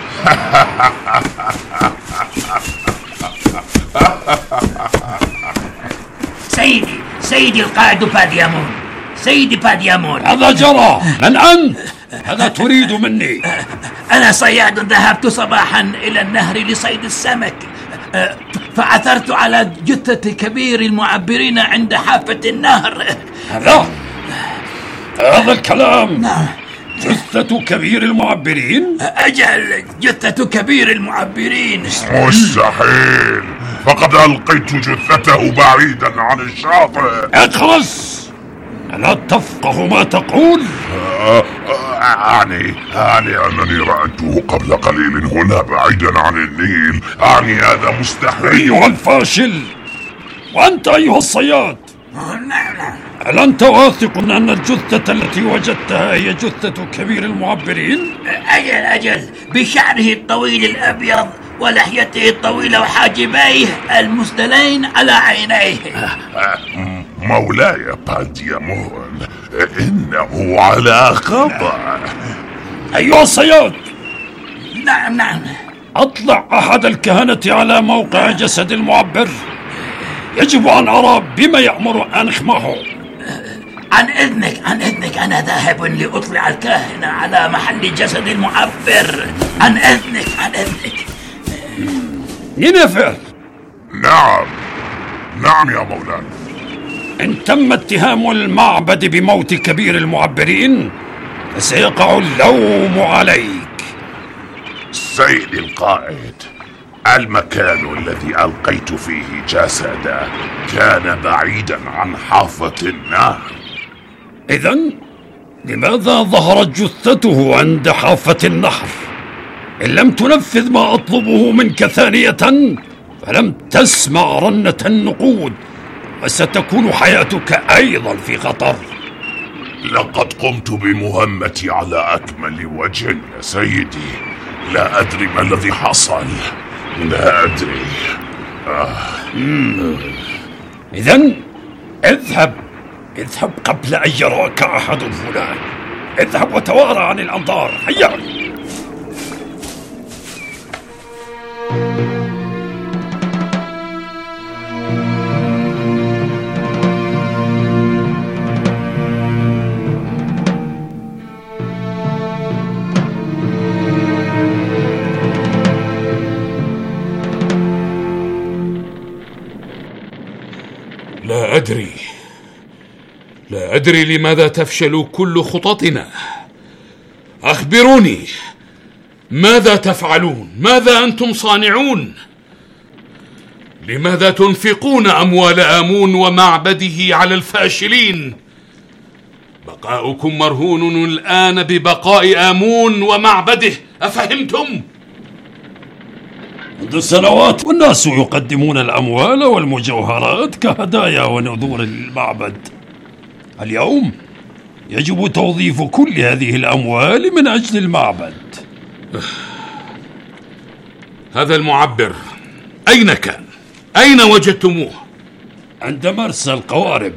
S16: سيدي القائد باديامون، سيدي باديامون.
S14: هذا جرى. من أنت؟ هذا تريد مني؟
S16: أنا صياد ذهبت صباحا إلى النهر لصيد السمك، فعثرت على جثة كبير المعبرين عند حافة النهر.
S14: هذا الكلام؟ نعم. جثة كبير المعبرين؟
S16: أجل، جثة كبير المعبرين.
S15: مستحيل، فقد ألقيت جثته بعيدا عن الشاطئ.
S14: اخرس، ألا تفقه ما تقول؟
S15: أعني أنني رأيته قبل قليل هنا بعيدا عن النيل. أعني هذا مستحيل.
S14: أيها الفاشل، وأنت أيها الصياد، هل أنت واثق أن الجثة التي وجدتها هي جثة كبير المعبرين؟
S16: أجل، بشعره الطويل الأبيض ولحيته الطويلة وحاجبيه المسدلين على عينيه.
S15: مولاي باديامون، إنه على خطأ.
S14: أيها الصياد.
S16: نعم.
S14: أطلع أحد الكهنة على موقع جسد المعبر. يجب أن أرى بما يأمر أنخمه.
S16: عن إذنك أنا ذاهب لأطلع الكاهن على محل جسد المعبر. عن إذنك.
S14: نينفر.
S15: نعم يا مولانا.
S14: إن تم اتهام المعبد بموت كبير المعبرين فسيقع اللوم عليك.
S15: سيدي القائد، المكان الذي ألقيت فيه جسده كان بعيدا عن حافة النهر.
S14: إذن لماذا ظهرت جثته عند حافة النهر؟ إن لم تنفذ ما أطلبه منك ثانية فلم تسمع رنة النقود، وستكون حياتك أيضا في خطر.
S15: لقد قمت بمهمتي على أكمل وجه يا سيدي. لا أدري ما الذي حصل، لا أدري.
S14: إذن اذهب قبل أن يراك أحد هنا. اذهب وتوارى عن الأنظار. هيا.
S17: لا أدري لماذا تفشل كل خططنا. أخبروني، ماذا تفعلون؟ ماذا أنتم صانعون؟ لماذا تنفقون أموال آمون ومعبده على الفاشلين؟ بقاؤكم مرهون الآن ببقاء آمون ومعبده، أفهمتم؟
S14: منذ سنوات والناس يقدمون الأموال والمجوهرات كهدايا ونذور للمعبد. اليوم يجب توظيف كل هذه الأموال من أجل المعبد.
S17: هذا المعبر أين كان؟ أين وجدتموه؟
S14: عند مرسى القوارب.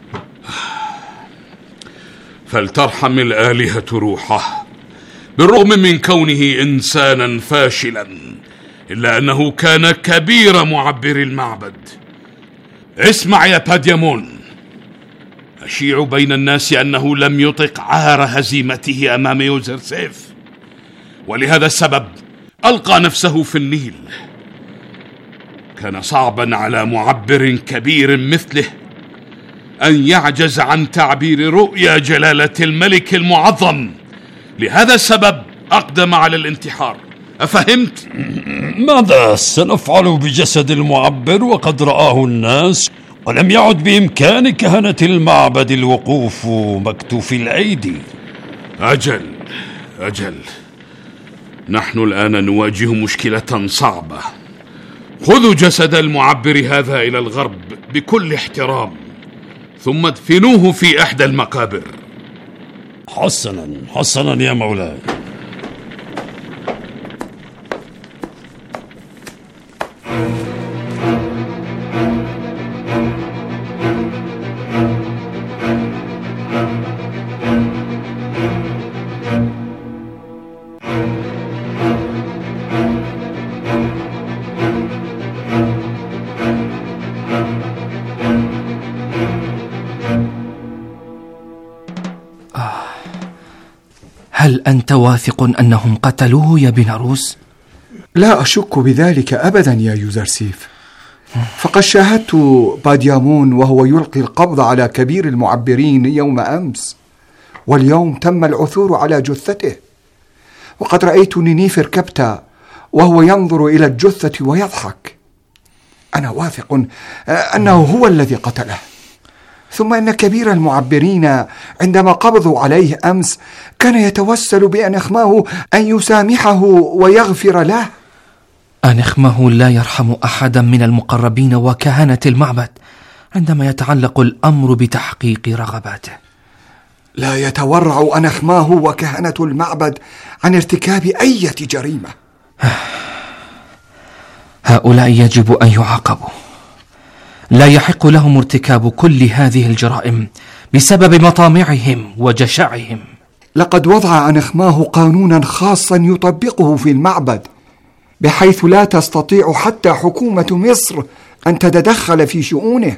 S17: فلترحم الآلهة روحه. بالرغم من كونه إنسانا فاشلا إلا أنه كان كبير معبر المعبد. اسمع يا باديامون، أشيع بين الناس أنه لم يطق عار هزيمته أمام يوزرسيف، ولهذا السبب ألقى نفسه في النيل. كان صعبا على معبر كبير مثله أن يعجز عن تعبير رؤيا جلالة الملك المعظم. لهذا السبب أقدم على الانتحار. أفهمت؟
S14: ماذا سنفعل بجسد المعبر وقد رآه الناس ولم يعد بإمكان كهنة المعبد الوقوف مكتوفي الأيدي؟
S17: أجل، نحن الآن نواجه مشكلة صعبة. خذوا جسد المعبر هذا إلى الغرب بكل احترام، ثم ادفنوه في إحدى المقابر.
S14: حسنا حسنا يا مولاي.
S18: هل أنت واثق أنهم قتلوه يا بناروس؟
S19: لا أشك بذلك أبدا يا يوزرسيف، فقد شاهدت باديامون وهو يلقي القبض على كبير المعبرين يوم أمس، واليوم تم العثور على جثته، وقد رأيت نينيفر كبتا وهو ينظر إلى الجثة ويضحك. أنا واثق أنه هو الذي قتله. ثم إن كبير المعبرين عندما قبضوا عليه أمس كان يتوسل بأنخماه أن يسامحه ويغفر له.
S18: أنخمه لا يرحم أحدا من المقربين وكهنة المعبد عندما يتعلق الأمر بتحقيق رغباته.
S19: لا يتورع أنخماه وكهنة المعبد عن ارتكاب أي جريمة.
S18: هؤلاء يجب أن يعاقبوا، لا يحق لهم ارتكاب كل هذه الجرائم بسبب مطامعهم وجشعهم.
S19: لقد وضع أنخماه قانونا خاصا يطبقه في المعبد، بحيث لا تستطيع حتى حكومة مصر أن تتدخل في شؤونه.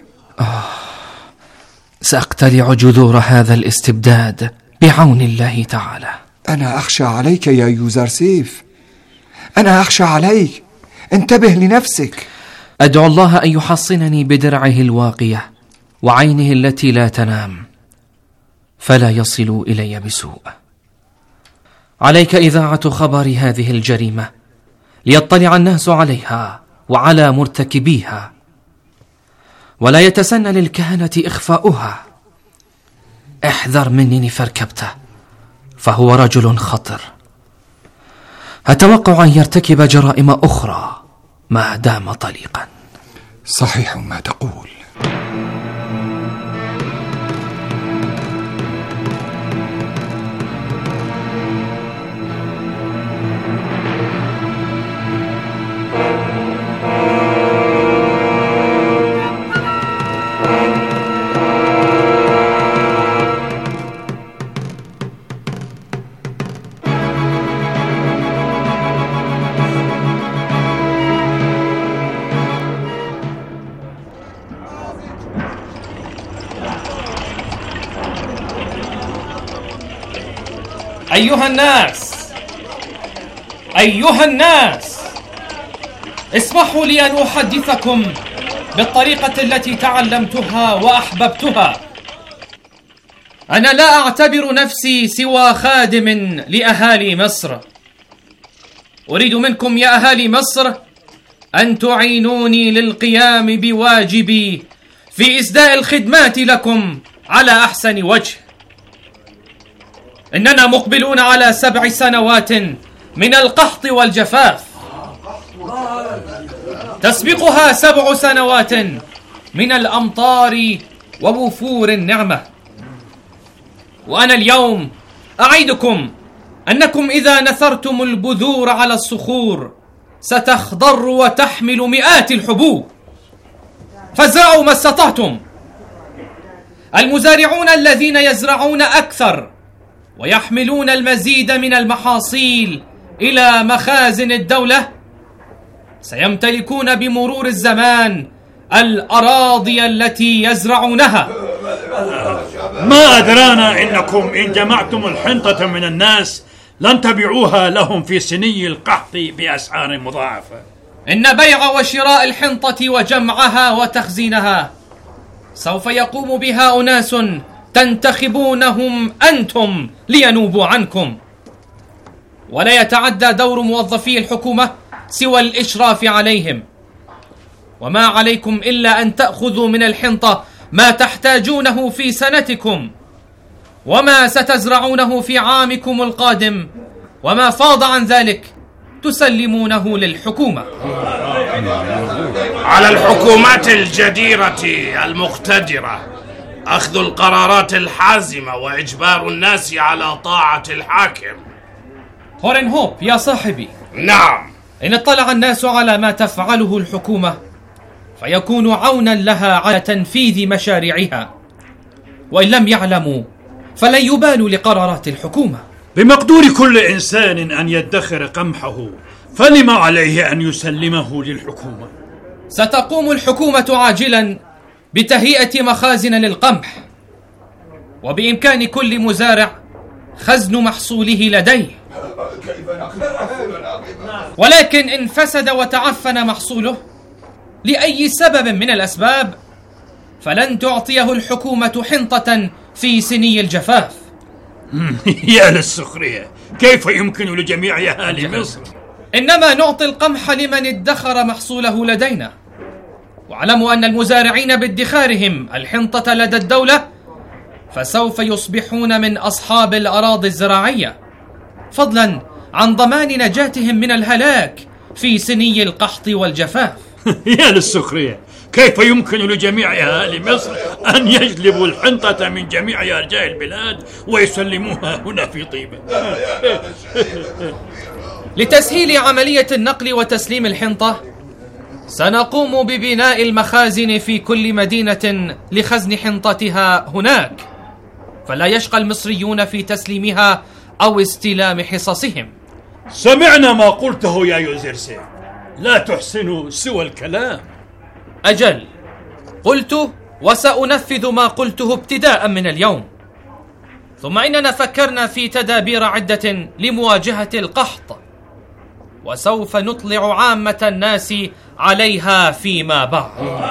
S18: سأقتلع جذور هذا الاستبداد بعون الله تعالى.
S19: أنا أخشى عليك يا يوزرسيف، أنا أخشى عليك، انتبه لنفسك.
S18: أدعو الله أن يحصنني بدرعه الواقية وعينه التي لا تنام، فلا يصلوا إلي بسوء. عليك إذاعة خبر هذه الجريمة ليطلع الناس عليها وعلى مرتكبيها، ولا يتسنى للكهنة إخفاؤها. احذر من نينيفر كبتا، فهو رجل خطر، أتوقع أن يرتكب جرائم أخرى ما دام طليقا.
S19: صحيح ما تقول.
S20: أيها الناس، اسمحوا لي أن أحدثكم بالطريقة التي تعلمتها وأحببتها. أنا لا أعتبر نفسي سوى خادم لأهالي مصر. أريد منكم يا أهالي مصر أن تعينوني للقيام بواجبي في إسداء الخدمات لكم على أحسن وجه. إننا مقبلون على 7 سنوات من القحط والجفاف، تسبقها 7 سنوات من الأمطار ووفور النعمة. وأنا اليوم أعيدكم أنكم إذا نثرتم البذور على الصخور ستخضر وتحمل مئات الحبوب، فازرعوا ما استطعتم. المزارعون الذين يزرعون أكثر ويحملون المزيد من المحاصيل إلى مخازن الدولة سيمتلكون بمرور الزمان الأراضي التي يزرعونها.
S21: ما أدرانا إنكم إن جمعتم الحنطة من الناس لن تبيعوها لهم في سني القحط بأسعار مضاعفة.
S20: إن بيع وشراء الحنطة وجمعها وتخزينها سوف يقوم بها أناس تنتخبونهم أنتم لينوبوا عنكم، ولا يتعدى دور موظفي الحكومة سوى الإشراف عليهم. وما عليكم إلا أن تأخذوا من الحنطة ما تحتاجونه في سنتكم، وما ستزرعونه في عامكم القادم، وما فاض عن ذلك تسلمونه للحكومة.
S22: على الحكومات الجديرة المقتدرة
S3: أخذ القرارات الحازمة وإجبار الناس على طاعة الحاكم.
S20: هورنهوب يا صاحبي.
S3: نعم.
S20: إن اطلع الناس على ما تفعله الحكومة فيكون عونا لها على تنفيذ مشاريعها، وإن لم يعلموا فلن يبالوا لقرارات الحكومة.
S21: بمقدور كل إنسان أن يدخر قمحه، فلما عليه أن يسلمه للحكومة؟
S20: ستقوم الحكومة عاجلا بتهيئة مخازن للقمح، وبإمكان كل مزارع خزن محصوله لديه، ولكن إن فسد وتعفن محصوله لأي سبب من الأسباب فلن تعطيه الحكومة حنطة في سني الجفاف.
S21: يا للسخرية، كيف يمكن لجميع أهالي مصر؟
S20: إنما نعطي القمح لمن ادخر محصوله لدينا، واعلموا أن المزارعين بادخارهم الحنطة لدى الدولة فسوف يصبحون من أصحاب الأراضي الزراعية، فضلا عن ضمان نجاتهم من الهلاك في سني القحط والجفاف.
S21: يا للسخرية، كيف يمكن لجميع أهالي مصر أن يجلبوا الحنطة من جميع أرجاء البلاد ويسلموها هنا في طيبة؟
S20: لتسهيل عملية النقل وتسليم الحنطة سنقوم ببناء المخازن في كل مدينة لخزن حنطتها هناك، فلا يشقى المصريون في تسليمها أو استلام حصصهم.
S21: سمعنا ما قلته يا يوزرسيف، لا تحسن سوى الكلام.
S20: أجل، قلت وسأنفذ ما قلته ابتداء من اليوم. ثم إننا فكرنا في تدابير عدة لمواجهة القحط، وسوف نطلع عامة الناس عليها فيما بعد.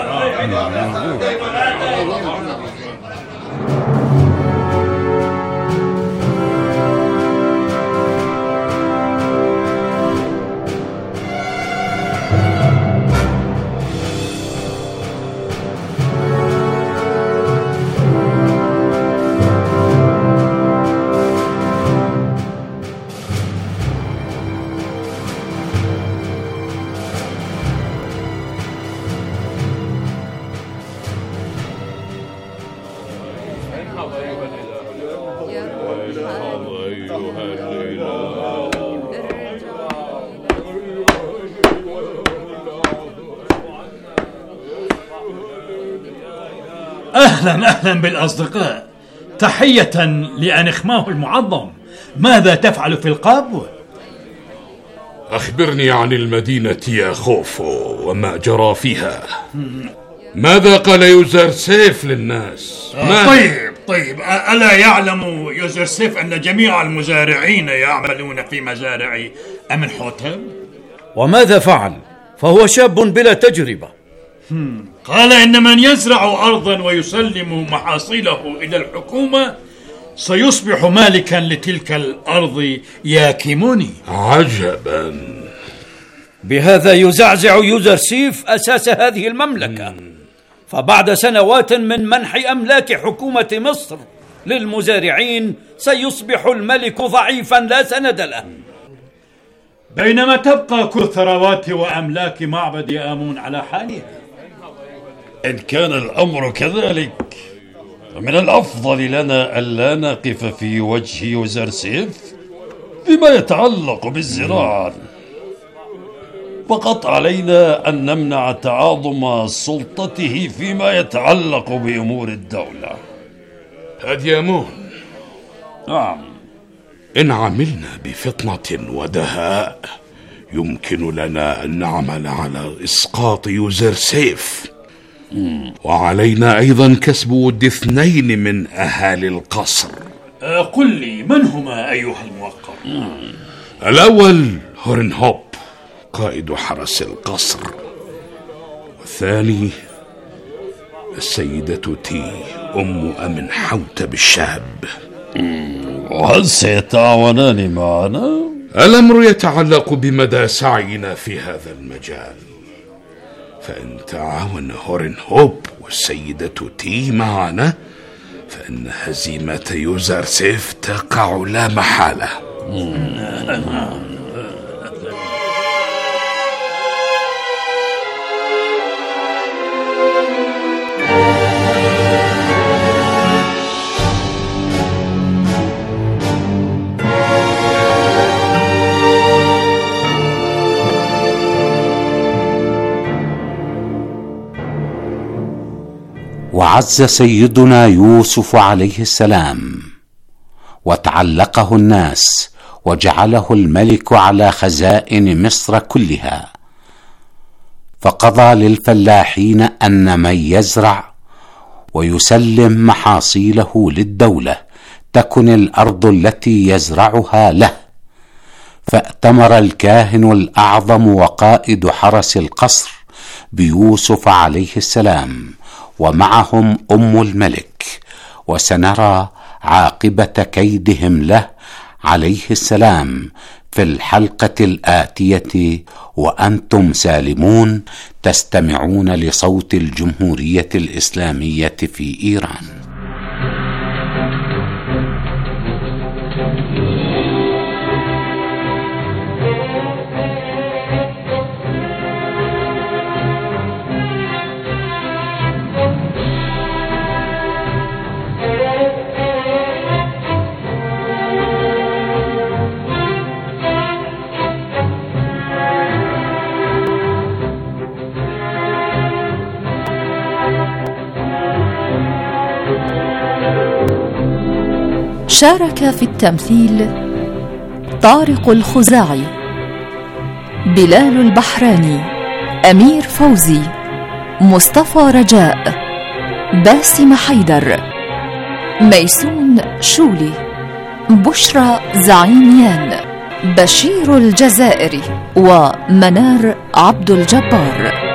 S21: أهلا بالأصدقاء، تحية لأنخماه المعظم. ماذا تفعل في القبو؟
S17: أخبرني عن المدينة يا خوفو وما جرى فيها. ماذا قال يوزرسيف للناس؟
S21: طيب، ألا يعلم يوزرسيف أن جميع المزارعين يعملون في مزارع أمنحوتب؟
S22: وماذا فعل؟ فهو شاب بلا تجربة.
S21: قال إن من يزرع أرضا ويسلم محاصيله إلى الحكومة سيصبح مالكا لتلك الأرض يا كيموني.
S17: عجبا.
S22: بهذا يزعزع يوزرسيف أساس هذه المملكة، فبعد سنوات من منح أملاك حكومة مصر للمزارعين سيصبح الملك ضعيفا لا سند له،
S21: بينما تبقى كل ثروات وأملاك معبد آمون على حالها.
S14: إن كان الأمر كذلك فمن الأفضل لنا ألا نقف في وجه يوزرسيف فيما يتعلق بالزراعة، فقط علينا أن نمنع تعاظم سلطته فيما يتعلق بأمور الدولة.
S17: هذا آمون.
S14: نعم.
S17: إن عملنا بفطنة ودهاء يمكن لنا أن نعمل على إسقاط يوزرسيف، وعلينا أيضا كسب ود 2 من أهالي القصر.
S21: قل لي من هما أيها الموقر؟
S17: الأول هورنهوب قائد حرس القصر، والثاني السيدة تي أم أمنحوتب الشاب.
S14: وهل سيتعاونان معنا؟
S17: الأمر يتعلق بمدى سعينا في هذا المجال، فإن تعاون هورنهوب والسيدة تي معنا فإن هزيمة يوزرسيف تقع لا محالة.
S11: وعز سيدنا يوسف عليه السلام وتعلقه الناس وجعله الملك على خزائن مصر كلها، فقضى للفلاحين أن من يزرع ويسلم محاصيله للدولة تكن الأرض التي يزرعها له. فأتمر الكاهن الأعظم وقائد حرس القصر بيوسف عليه السلام ومعهم أم الملك، وسنرى عاقبة كيدهم له عليه السلام في الحلقة الآتية، وأنتم سالمون تستمعون لصوت الجمهورية الإسلامية في إيران.
S10: شارك في التمثيل طارق الخزاعي، بلال البحراني، أمير فوزي، مصطفى رجاء، باسم حيدر، ميسون شولي، بشرى زعيميان، بشير الجزائري، ومنار عبد الجبار.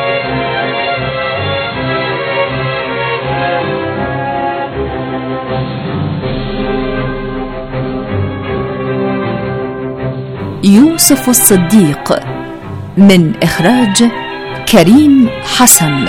S10: يوسف الصديق، من إخراج كريم حسن.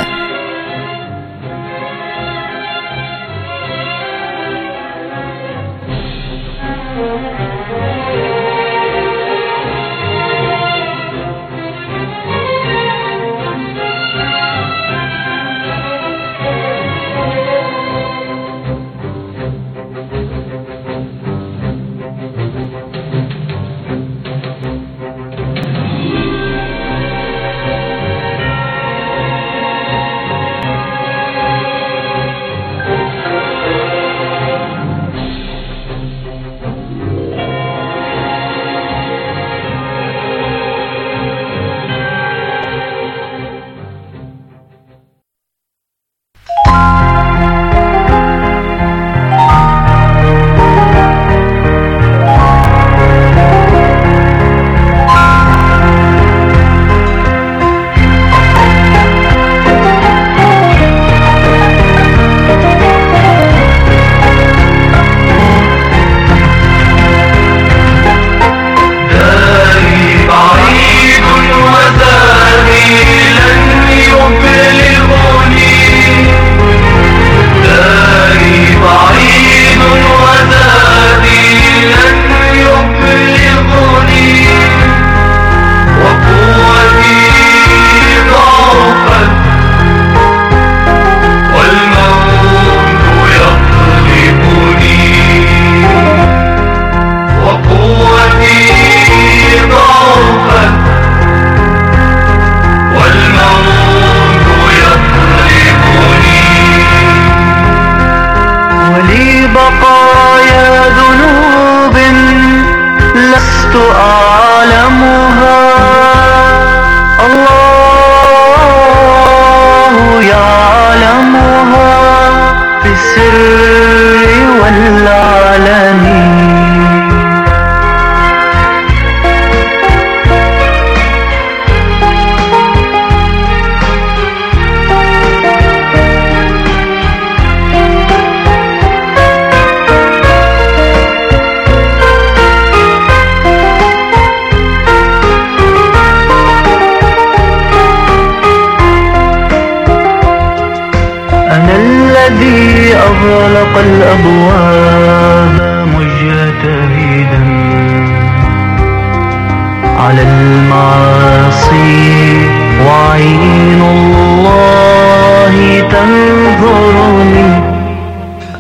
S9: أغلق الأبواب مجتهدا على المعاصي وعين الله